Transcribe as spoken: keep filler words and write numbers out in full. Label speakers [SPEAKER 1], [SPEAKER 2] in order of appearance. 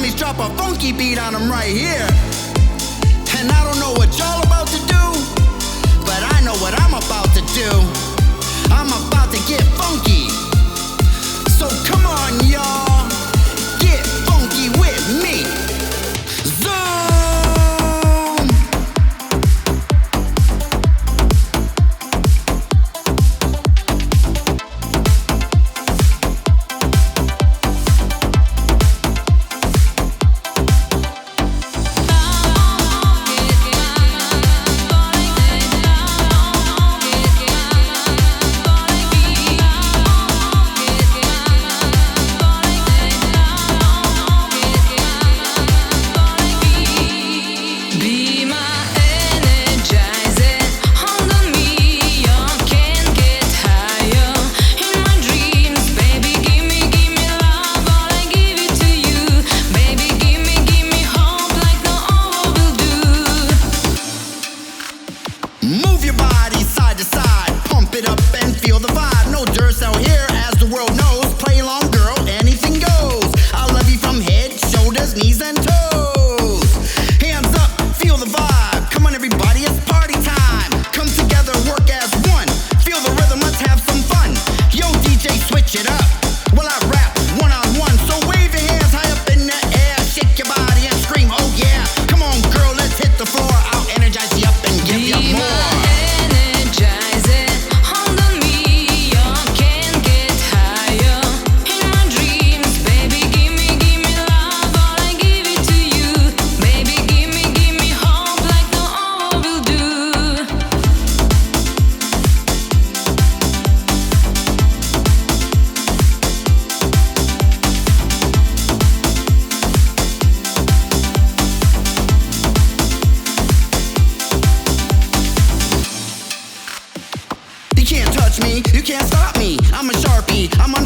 [SPEAKER 1] homies drop a funky beat on them right here. And I don't know what y'all about to do, but I know what I'm about to do. I'm about to get funky. So come on, y'all, get funky with me. Zoom! Move your body side to side, pump it up and feel the vibe. No dirt out here, as the world knows. Play along, girl, anything goes. I love you from head, shoulders, knees, and toes. Hands up, feel the vibe. Come on, everybody, it's party time. Come together, work as one. Feel the rhythm, let's have some fun. Yo, D J, switch it up. Well, I rap one on one, so wave your hands high up in the air. Shake your body and scream, oh yeah. Come on, girl, let's hit the floor. I'll energize you up and give you more. You can't touch me, you can't stop me. I'm a Sharpie, I'm a